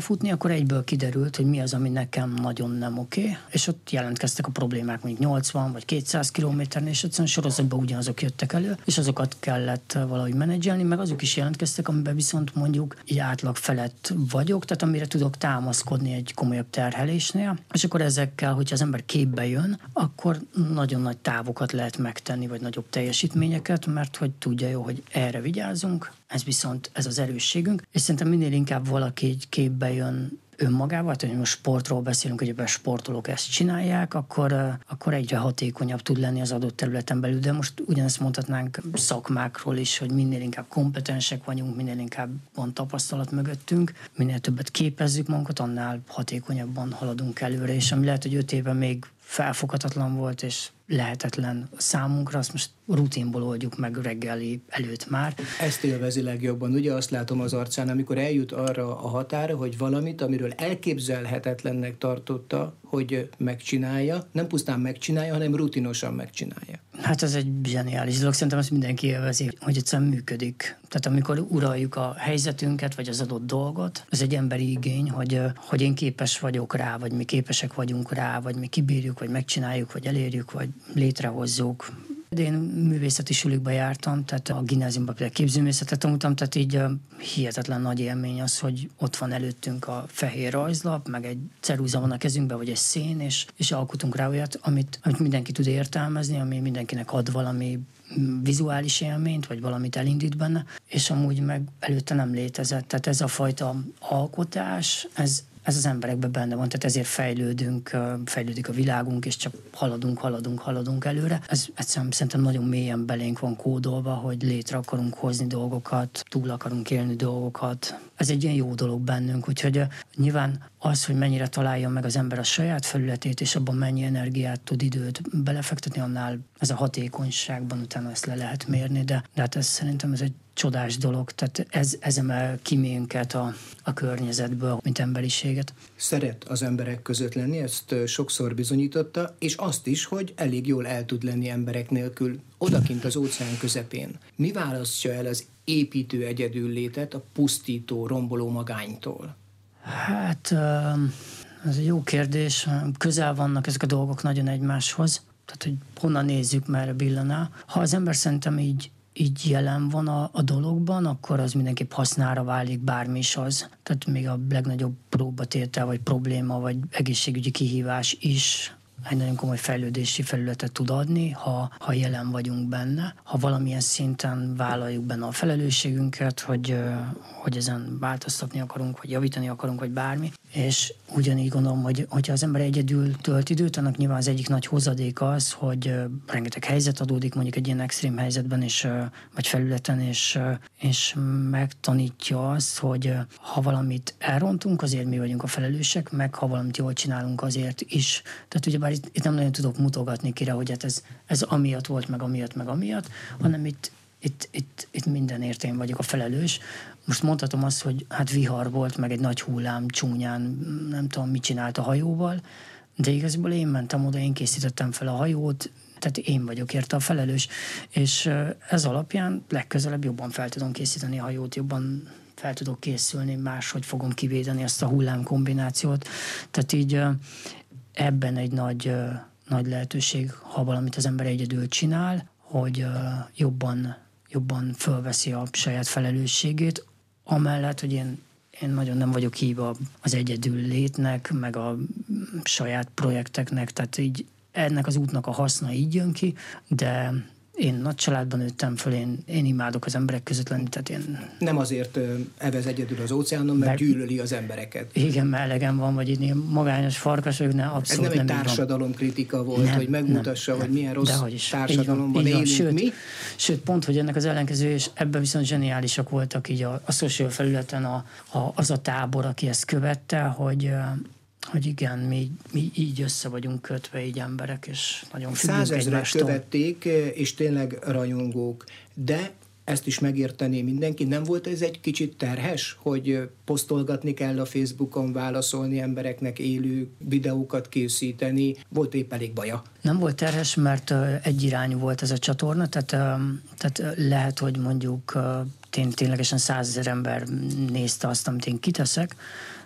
akkor egyből kiderült, hogy mi az, ami nekem nagyon nem oké, és ott jelentkeztek a problémák, mondjuk nyolcvan vagy kétszáz kilométernél, és egyszerűen sorozatban ugyanazok jöttek elő, és azokat kellett valahogy menedzselni, meg azok is jelentkeztek, amiben viszont mondjuk így átlag felett vagyok, tehát amire tudok támaszkodni egy komolyabb terhelésnél, és akkor ezekkel, hogyha az ember képbe jön, akkor nagyon nagy távokat lehet megtenni, vagy nagyobb teljesítményeket, mert hogy tudja jó, hogy erre vigyázunk, ez viszont ez az erősségünk, és szerintem minél inkább valaki egy képbe jön önmagával, tehát hogy most sportról beszélünk, hogy ebben a sportolók ezt csinálják, akkor, akkor egyre hatékonyabb tud lenni az adott területen belül, de most ugyanezt mondhatnánk szakmákról is, hogy minél inkább kompetensek vagyunk, minél inkább van tapasztalat mögöttünk, minél többet képezzük magunkat, annál hatékonyabban haladunk előre, és ami lehet, hogy öt éve még felfoghatatlan volt, és lehetetlen számunkra, azt most rutinból oldjuk meg reggeli előtt már. Ezt élvezi legjobban, ugye azt látom az arcán, amikor eljut arra a határa, hogy valamit, amiről elképzelhetetlennek tartotta, hogy megcsinálja, nem pusztán megcsinálja, hanem rutinosan megcsinálja. Hát ez egy zseniális dolog, szerintem ezt mindenki élvezi, hogy egyszerűen működik. Tehát amikor uraljuk a helyzetünket, vagy az adott dolgot, ez egy emberi igény, hogy, hogy én képes vagyok rá, vagy mi képesek vagyunk rá, vagy mi kibírjuk, vagy megcsináljuk, vagy elérjük, vagy létrehozzuk. De én művészeti sulikba jártam, tehát a gimnáziumban például képzőművészetet tanultam, tehát így hihetetlen nagy élmény az, hogy ott van előttünk a fehér rajzlap, meg egy ceruza van a kezünkben, vagy egy szén, és, és alkotunk rá olyat, amit, amit mindenki tud értelmezni, ami mindenkinek ad valami vizuális élményt, vagy valamit elindít benne, és amúgy meg előtte nem létezett. Tehát ez a fajta alkotás, ez Ez az emberekben benne van, tehát ezért fejlődünk, fejlődik a világunk, és csak haladunk, haladunk, haladunk előre. Ez egyszerűen szerintem nagyon mélyen belénk van kódolva, hogy létre akarunk hozni dolgokat, túl akarunk élni dolgokat. Ez egy ilyen jó dolog bennünk, úgyhogy nyilván az, hogy mennyire találja meg az ember a saját felületét, és abban mennyi energiát tud, időt belefektetni, annál ez a hatékonyságban utána ezt le lehet mérni, de, de hát ez szerintem ez egy csodás dolog, tehát ez, ez emel ki minket a, a környezetből, mint emberiséget. Szeret az emberek között lenni, ezt sokszor bizonyította, és azt is, hogy elég jól el tud lenni emberek nélkül, odakint az óceán közepén. Mi választja el az építő egyedüllétet a pusztító, romboló magánytól? Hát, ez egy jó kérdés. Közel vannak ezek a dolgok nagyon egymáshoz, tehát hogy honnan nézzük, merre billen. Ha az ember szerintem így így jelen van a, a dologban, akkor az mindenképp hasznára válik, bármi is az. Tehát még a legnagyobb próbatétel, vagy probléma, vagy egészségügyi kihívás is egy nagyon komoly fejlődési felületet tud adni, ha, ha jelen vagyunk benne, ha valamilyen szinten vállaljuk benne a felelősségünket, hogy, hogy ezen változtatni akarunk, vagy javítani akarunk, vagy bármi. És ugyanígy gondolom, hogy hogyha az ember egyedül tölt időt, annak nyilván az egyik nagy hozadék az, hogy rengeteg helyzet adódik mondjuk egy ilyen extrém helyzetben, és, vagy felületen, és, és megtanítja azt, hogy ha valamit elrontunk, azért mi vagyunk a felelősek, meg ha valamit jól csinálunk, azért is. Tehát ugyebár itt, itt nem nagyon tudok mutogatni kire, hogy hát ez, ez amiatt volt, meg amiatt, meg amiatt, hanem itt, itt, itt, itt mindenért én vagyok a felelős. Most mondhatom azt, hogy hát vihar volt, meg egy nagy hullám csúnyán, nem tudom, mit csinált a hajóval, de igazából én mentem oda, én készítettem fel a hajót, tehát én vagyok érte a felelős, és ez alapján legközelebb jobban fel tudom készíteni a hajót, jobban fel tudok készülni, máshogy fogom kivédeni ezt a hullám kombinációt. Tehát így ebben egy nagy, nagy lehetőség, ha valamit az ember egyedül csinál, hogy jobban, jobban fölveszi a saját felelősségét, amellett, hogy én, én nagyon nem vagyok híva az egyedül létnek, meg a saját projekteknek, tehát így ennek az útnak a haszna így jön ki, de én nagy családban nőttem föl, én, én imádok az emberek között lenni, tehát én... Nem azért evez egyedül az óceánon, mert Be... gyűlöli az embereket. Igen, mert elegem van, vagy én magányos farkas vagyok, ne, abszolút nem. Ez nem egy társadalomkritika volt, nem, hogy megmutassa, nem, hogy milyen rossz társadalomban élünk sőt, mi. Sőt, pont, hogy ennek az ellenkező, és ebben viszont zseniálisak voltak így a, a social felületen a, a, az a tábor, aki ezt követte, hogy... hogy igen, mi, mi így össze vagyunk kötve, így emberek, és nagyon függünk egymástól. Százezrek követték, és tényleg rajongók, de ezt is megértené mindenki. Nem volt ez egy kicsit terhes, hogy posztolgatni kell a Facebookon, válaszolni embereknek, élő videókat készíteni? Volt épp elég baja? Nem volt terhes, mert egyirányú volt ez a csatorna, tehát, tehát lehet, hogy mondjuk tény, ténylegesen százezer ember nézte azt, amit én kiteszek,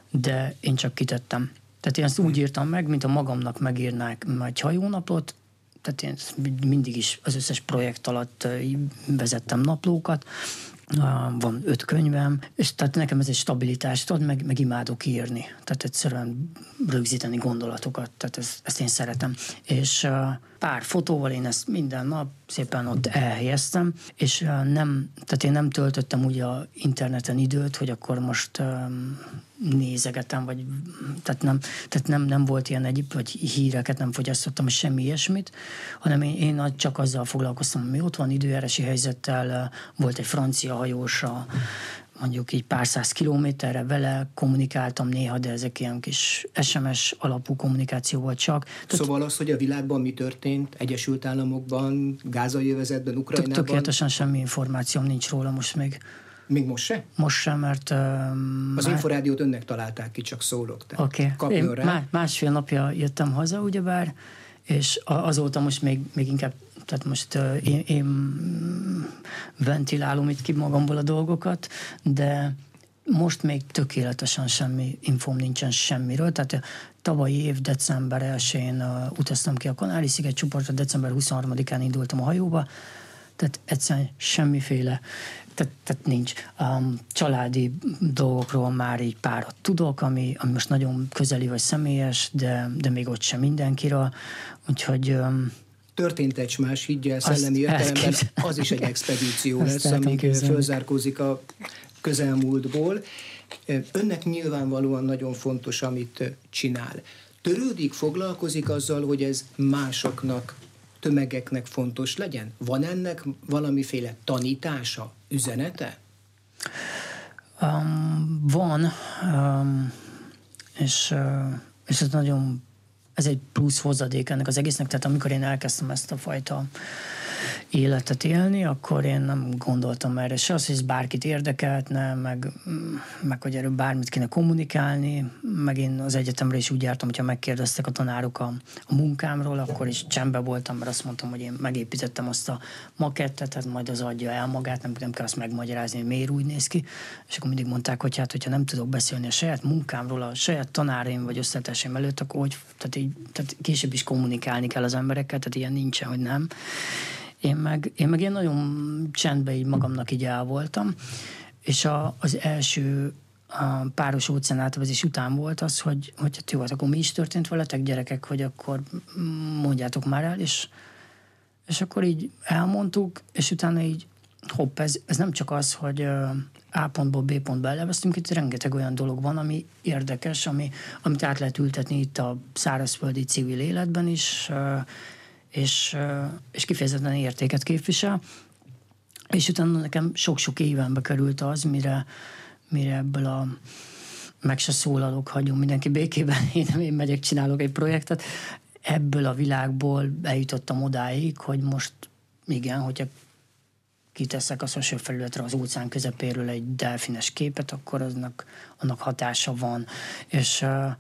de én csak kitettem. Tehát én ezt úgy írtam meg, mint a magamnak megírnák egy hajónapot, tehát én mindig is az összes projekt alatt vezettem naplókat, van öt könyvem, és tehát nekem ez egy stabilitást ad, meg, meg imádok írni. Tehát egyszerűen rögzíteni gondolatokat, tehát ezt, ezt én szeretem. És uh, pár fotóval én ezt minden nap szépen ott elhelyeztem, és uh, nem, tehát én nem töltöttem úgy a interneten időt, hogy akkor most um, nézegetem, vagy tehát nem, tehát nem, nem volt ilyen egyéb, vagy híreket nem fogyasztottam, semmi ilyesmit, hanem én, én csak azzal foglalkoztam, ami ott van időjárási helyzettel, volt egy francia hajós, a, mondjuk így pár száz kilométerre, vele kommunikáltam néha, de ezek ilyen kis es em es alapú kommunikáció volt csak. Szóval az, hogy a világban mi történt, Egyesült Államokban, Gázai övezetben, Ukrajnában? Tökéletesen semmi információm nincs róla most még. Még most se? Most sem, mert... Uh, az már... Inforádiót önnek találták ki, csak szólok. Oké. Okay. Én má, másfél napja jöttem haza, ugyebár, és azóta most még, még inkább, tehát most uh, én, én ventilálom itt ki magamból a dolgokat, de most még tökéletesen semmi infóm nincsen semmiről. Tehát tavalyi év december elsején uh, utaztam ki a Kanári-sziget csoportra, december huszonharmadikán indultam a hajóba, tehát egyszerűen semmiféle, tehát, tehát nincs. Um, családi dolgokról már így párat tudok, ami, ami most nagyon közeli vagy személyes, de, de még ott sem mindenkiről, úgyhogy... Um, Történt egy más, higgyel, szellemi értelemben, az is egy expedíció lesz, amíg fölzárkózik a közelmúltból. Önnek nyilvánvalóan nagyon fontos, amit csinál. Törődik, foglalkozik azzal, hogy ez másoknak, tömegeknek fontos legyen? Van ennek valamiféle tanítása, üzenete? Um, van, um, és, uh, és ez nagyon, ez egy plusz hozadék ennek az egésznek, tehát amikor én elkezdtem ezt a fajta életet élni, akkor én nem gondoltam erre se az, hogy ez bárkit érdekeltne, meg, meg hogy erről bármit kéne kommunikálni, meg én az egyetemre is úgy jártam, hogyha megkérdeztek a tanárok a, a munkámról, akkor is csendben voltam, mert azt mondtam, hogy én megépítettem azt a makettet, tehát majd az adja el magát, nem, nem kell azt megmagyarázni, hogy miért úgy néz ki, és akkor mindig mondták, hogy hát, hogyha nem tudok beszélni a saját munkámról, a saját tanáraim vagy osztálytársaim előtt, akkor hogy, tehát, így, tehát később is kommunikálni kell az emberekkel, tehát ilyen nincsen, hogy nem. Én meg, én meg ilyen nagyon csendben így magamnak így el voltam, és a, az első a páros óceán átvezés után volt az, hogy, hogy hát jó, hát akkor mi is történt veletek, gyerekek, hogy akkor mondjátok már el, és, és akkor így elmondtuk, és utána így hopp, ez, ez nem csak az, hogy A pontból B pontba elvesztünk, itt rengeteg olyan dolog van, ami érdekes, ami, amit át lehet ültetni itt a szárazföldi civil életben is, és, és kifejezetten értéket képvisel. És utána nekem sok-sok évenbe került az, mire, mire ebből a meg se szólalok, hagyom mindenki békében, én, én megyek, csinálok egy projektet. Ebből a világból eljutottam odáig, hogy most igen, hogyha kiteszek a social felületre az óceán közepéről egy delfines képet, akkor aznak, annak hatása van. És,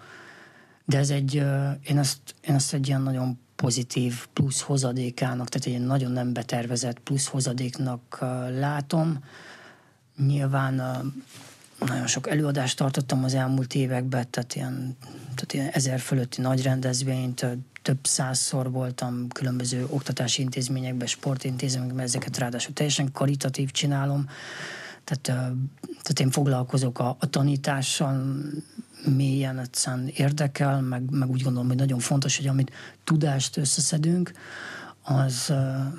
de ez egy, én ezt, én ezt egy ilyen nagyon pozitív plusz hozadékának, tehát egy nagyon nem betervezett plusz hozadéknak látom. Nyilván nagyon sok előadást tartottam az elmúlt években, tehát ilyen, tehát ilyen ezer fölötti nagy rendezvényt, több százszor voltam különböző oktatási intézményekben, sportintézményekben, ezeket ráadásul teljesen karitatív csinálom. Tehát, tehát én foglalkozok a, a tanítással, mélyen egyszerűen érdekel, meg, meg úgy gondolom, hogy nagyon fontos, hogy amit tudást összeszedünk, az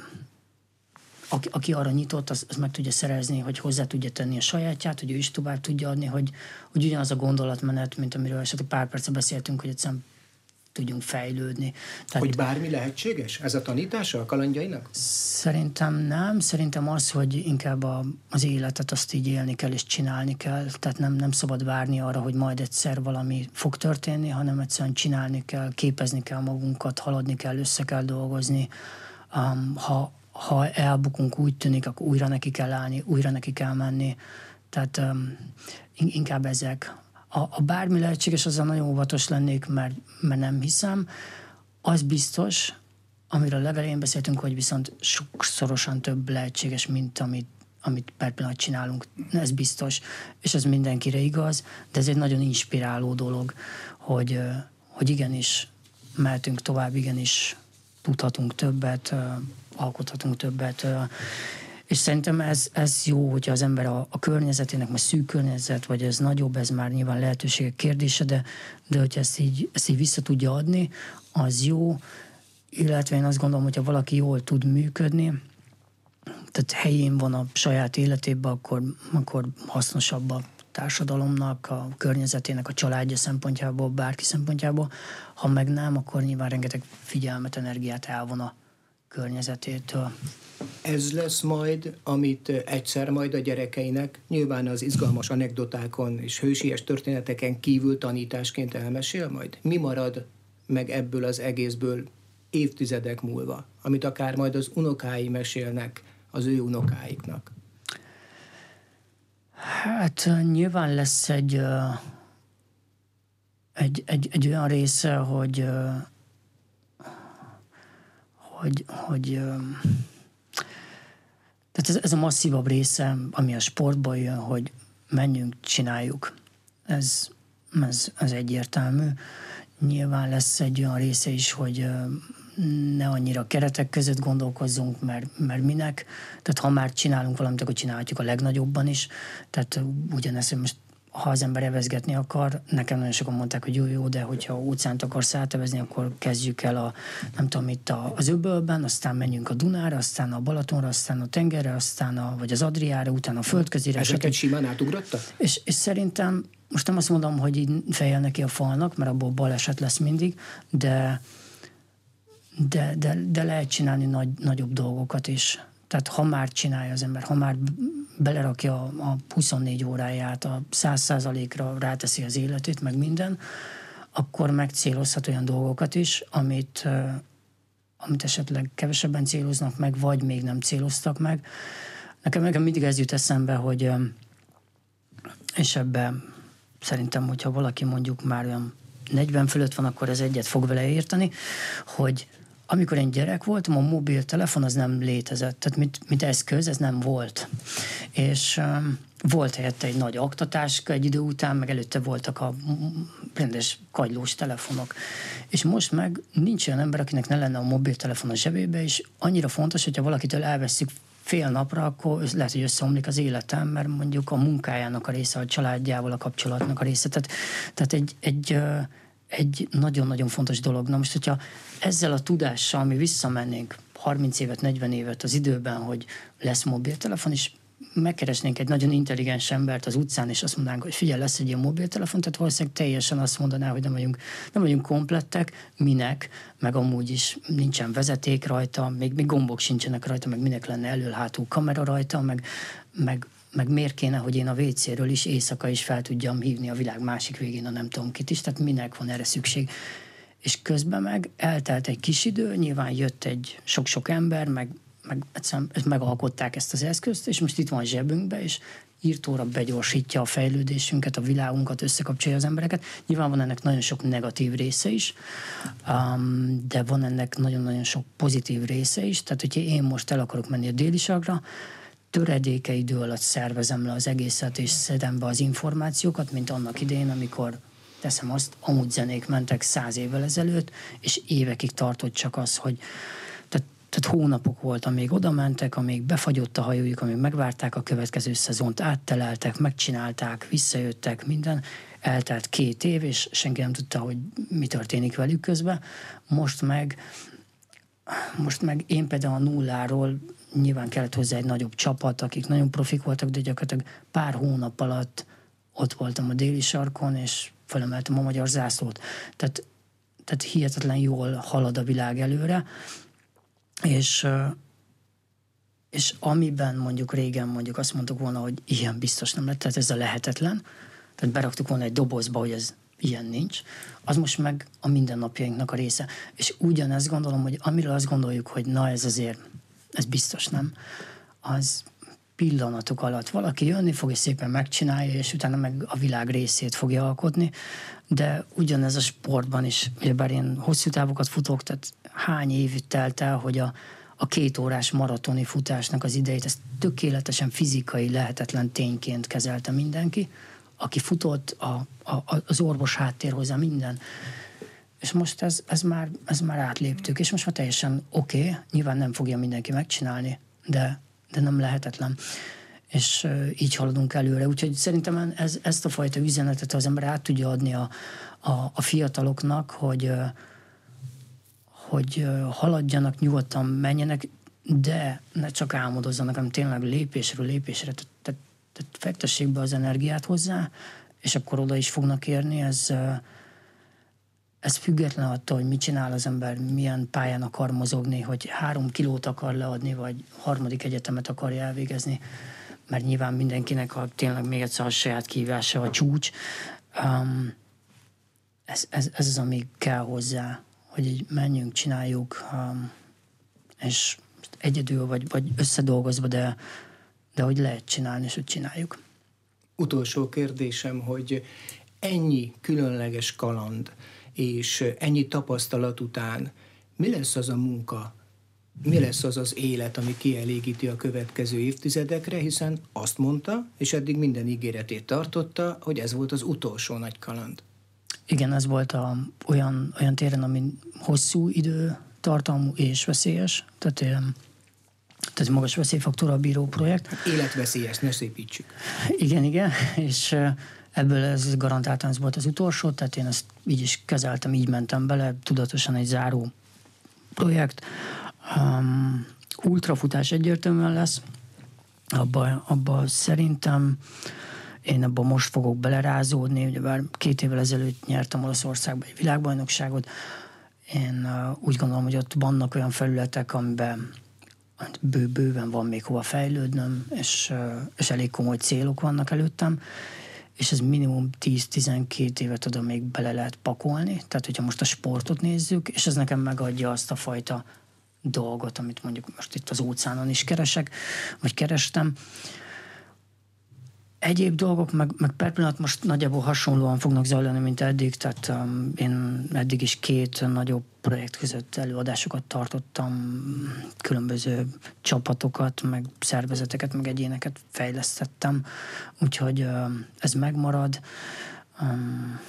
aki, aki arra nyitott, az, az meg tudja szerezni, hogy hozzá tudja tenni a sajátját, hogy ő is tovább tudja adni, hogy, hogy ugyanaz a gondolatmenet, mint amiről esetleg pár percre beszéltünk, hogy egyszerűen tudjunk fejlődni. Tehát, hogy bármi lehetséges? Ez a tanítása a kalandjainak? Szerintem nem. Szerintem az, hogy inkább a, az életet azt így élni kell és csinálni kell. Tehát nem, nem szabad várni arra, hogy majd egyszer valami fog történni, hanem egyszerűen csinálni kell, képezni kell magunkat, haladni kell, össze kell dolgozni. Um, ha, ha elbukunk, úgy tűnik, akkor újra neki kell állni, újra neki kell menni. Tehát um, inkább ezek. A, a bármi lehetséges, azzal nagyon óvatos lennék, mert, mert nem hiszem. Az biztos, amiről legelején beszéltünk, hogy viszont sokszorosan több lehetséges, mint amit, amit per pillanat csinálunk, ez biztos, és ez mindenkire igaz, de ez egy nagyon inspiráló dolog, hogy, hogy igenis mehetünk tovább, igenis tudhatunk többet, alkothatunk többet, és szerintem ez, ez jó, hogyha az ember a, a környezetének, most szűk környezet, vagy ez nagyobb, ez már nyilván lehetőségek kérdése, de, de hogyha ezt így, ezt így vissza tudja adni, az jó, illetve én azt gondolom, hogyha valaki jól tud működni, tehát helyén van a saját életében, akkor, akkor hasznosabb a társadalomnak, a környezetének, a családja szempontjából, bárki szempontjából. Ha meg nem, akkor nyilván rengeteg figyelmet, energiát elvon a környezetétől. Ez lesz majd, amit egyszer majd a gyerekeinek nyilván az izgalmas anekdotákon és hősies történeteken kívül tanításként elmesél majd? Mi marad meg ebből az egészből évtizedek múlva, amit akár majd az unokái mesélnek az ő unokáiknak? Hát nyilván lesz egy, egy, egy, egy olyan része, hogy, hogy, hogy tehát ez, ez a masszívabb része, ami a sportból jön, hogy menjünk, csináljuk. Ez, ez, ez egyértelmű. Nyilván lesz egy olyan része is, hogy ne annyira keretek között gondolkozzunk, mert, mert minek. Tehát ha már csinálunk valamit, akkor csinálhatjuk a legnagyobban is. Tehát ugyanezt, hogy most ha az ember evezgetni akar, nekem nagyon sokan mondták, hogy jó, jó, de hogyha óceánt akarsz átevezni, akkor kezdjük el a, nem tudom, itt a, az öbölben, aztán menjünk a Dunára, aztán a Balatonra, aztán a tengerre, aztán a, vagy az Adriára, utána a Földközire. Ezeket simán átugrotta? És, és szerintem, most nem azt mondom, hogy így fejjel neki a falnak, mert abból baleset lesz mindig, de De, de, de lehet csinálni nagy, nagyobb dolgokat is. Tehát ha már csinálja az ember, ha már belerakja a, a huszonnégy óráját, a száz százalékra ráteszi az életét, meg minden, akkor megcélozhat olyan dolgokat is, amit, amit esetleg kevesebben céloznak meg, vagy még nem céloztak meg. Nekem, nekem mindig ez jut eszembe, hogy és ebben szerintem, hogyha valaki mondjuk már olyan negyven fölött van, akkor ez egyet fog vele érteni, hogy amikor én gyerek voltam, a mobiltelefon az nem létezett, tehát mint, mint eszköz, ez nem volt. És um, volt helyette egy nagy aktatáska egy idő után, meg előtte voltak a rendes kagylós telefonok. És most meg nincs olyan ember, akinek ne lenne a mobiltelefon a zsebébe, és annyira fontos, hogyha valakitől elvesszük fél napra, akkor lehet, hogy összeomlik az életem, mert mondjuk a munkájának a része, a családjával a kapcsolatnak a része. Tehát, tehát egy, egy egy nagyon-nagyon fontos dolog. Na most, hogyha ezzel a tudással mi visszamennénk harminc évet, negyven évet az időben, hogy lesz mobiltelefon, és megkeresnénk egy nagyon intelligens embert az utcán, és azt mondanánk, hogy figyelj, lesz egy ilyen mobiltelefon, tehát valószínűleg teljesen azt mondaná, hogy nem vagyunk, nem vagyunk komplettek, minek, meg amúgy is nincsen vezeték rajta, még, még gombok sincsenek rajta, meg minek lenne elől-hátul kamera rajta, meg, meg meg miért kéne, hogy én a vé céről is éjszaka is fel tudjam hívni a világ másik végén, a nem tudom kit is, tehát minek van erre szükség. És közben meg eltelt egy kis idő, nyilván jött egy sok-sok ember, meg, meg egyszerűen megalkották ezt az eszközt, és most itt van zsebünkbe, és írtóra begyorsítja a fejlődésünket, a világunkat, összekapcsolja az embereket. Nyilván van ennek nagyon sok negatív része is, um, de van ennek nagyon-nagyon sok pozitív része is, tehát hogyha én most el akarok menni a déli sarkra, töredéke idő alatt szervezem le az egészet, és szedem be az információkat, mint annak idején, amikor teszem azt, amúgy zenék mentek száz évvel ezelőtt, és évekig tartott csak az, hogy tehát, tehát hónapok volt, amíg oda mentek, amíg befagyott a hajójuk, amíg megvárták a következő szezont, átteleltek, megcsinálták, visszajöttek, minden. Eltelt két év, és senki nem tudta, hogy mi történik velük közben. Most meg, most meg én például a nulláról nyilván kellett hozzá egy nagyobb csapat, akik nagyon profik voltak, de gyakorlatilag pár hónap alatt ott voltam a déli sarkon, és felemeltem a magyar zászlót. Tehát, tehát hihetetlen jól halad a világ előre, és, és amiben mondjuk régen mondjuk azt mondtuk volna, hogy ilyen biztos nem lett, tehát ez a lehetetlen, tehát beraktuk volna egy dobozba, hogy ez ilyen nincs, az most meg a mindennapjainknak a része. És ugyanezt gondolom, hogy amiről azt gondoljuk, hogy na ez azért ez biztos nem, az pillanatok alatt valaki jönni fog, és szépen megcsinálja, és utána meg a világ részét fogja alkotni, de ugyanez a sportban is, bár én hosszú távokat futok, tehát hány év telt el, hogy a, a két órás maratoni futásnak az idejét, ezt tökéletesen fizikai lehetetlen tényként kezelte mindenki, aki futott, a, a, az orvos háttér hozzá, minden. És most ez, ez, már, ez már átléptük, és most már teljesen oké, okay, nyilván nem fogja mindenki megcsinálni, de, de nem lehetetlen. És uh, így haladunk előre. Úgyhogy szerintem ez, ezt a fajta üzenetet az ember át tudja adni a, a, a fiataloknak, hogy, uh, hogy uh, haladjanak, nyugodtan menjenek, de ne csak álmodozzanak, hanem tényleg lépésről lépésre, tehát, tehát, tehát fektessék be az energiát hozzá, és akkor oda is fognak érni. Ez, uh, ez független attól, hogy mit csinál az ember, milyen pályán akar mozogni, hogy három kilót akar leadni, vagy harmadik egyetemet akarja elvégezni, mert nyilván mindenkinek a, tényleg még egyszer a saját kihívása a csúcs. Um, ez, ez, ez az, ami kell hozzá, hogy így menjünk, csináljuk, um, és egyedül vagy, vagy összedolgozva, de, de hogy lehet csinálni, és hogy csináljuk. Utolsó kérdésem, hogy ennyi különleges kaland, és ennyi tapasztalat után mi lesz az a munka, mi lesz az az élet, ami kielégíti a következő évtizedekre, hiszen azt mondta, és eddig minden ígéretét tartotta, hogy ez volt az utolsó nagy kaland. Igen, ez volt a, olyan, olyan téren, ami hosszú idő tartalmú és veszélyes, tehát, tehát magas veszélyfaktorral bíró projekt. Hát életveszélyes, ne szépítsük. Igen, igen, és ebből ez garantáltan ez volt az utolsó, tehát én ezt így is kezeltem, így mentem bele, tudatosan egy záró projekt. Um, ultrafutás egyértelműen lesz, abba, abba szerintem én abban most fogok belerázódni, ugyebár két évvel ezelőtt nyertem Olaszországban egy világbajnokságot. Én uh, úgy gondolom, hogy ott vannak olyan felületek, amiben bő, bőven van még hova fejlődnöm, és, uh, és elég komoly célok vannak előttem, és ez minimum tíz-tizenkét évet oda még bele lehet pakolni. Tehát, hogyha most a sportot nézzük, és ez nekem megadja azt a fajta dolgot, amit mondjuk most itt az óceánon is keresek, vagy kerestem. Egyéb dolgok, meg, meg per pillanat most nagyjából hasonlóan fognak zajlani, mint eddig, tehát um, én eddig is két nagyobb projekt között előadásokat tartottam, különböző csapatokat, meg szervezeteket, meg egyéneket fejlesztettem, úgyhogy um, ez megmarad. Um,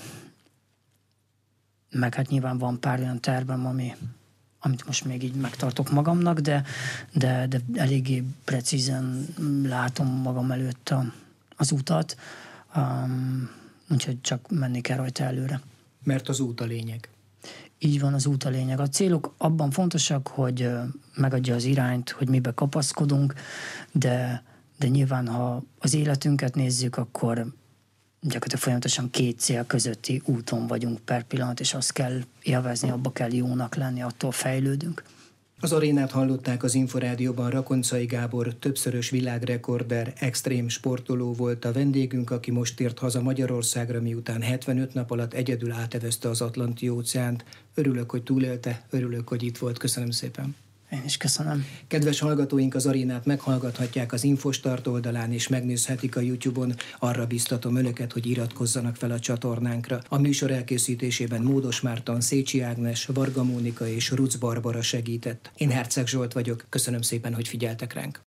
meg hát nyilván van pár olyan tervem, ami amit most még így megtartok magamnak, de, de, de eléggé precízen látom magam előtt a, az utat, um, úgyhogy csak menni kell rajta előre. Mert az út a lényeg. Így van, az út a lényeg. A célok abban fontosak, hogy megadja az irányt, hogy mibe kapaszkodunk, de, de nyilván, ha az életünket nézzük, akkor gyakorlatilag folyamatosan két cél közötti úton vagyunk per pillanat, és azt kell élvezni, abba kell jónak lenni, attól fejlődünk. Az arénát hallották, az Inforádióban Rakoncai Gábor, többszörös világrekorder, extrém sportoló volt a vendégünk, aki most tért haza Magyarországra, miután hetvenöt nap alatt egyedül átevezte az Atlanti-óceánt. Örülök, hogy túlélte, örülök, hogy itt volt. Köszönöm szépen. Én is köszönöm. Kedves hallgatóink, az arénát meghallgathatják az Infostart oldalán, és megnézhetik a YouTube-on. Arra biztatom önöket, hogy iratkozzanak fel a csatornánkra. A műsor elkészítésében Módos Márton, Szécsi Ágnes, Varga Mónika és Rucz Barbara segített. Én Herceg Zsolt vagyok. Köszönöm szépen, hogy figyeltek ránk.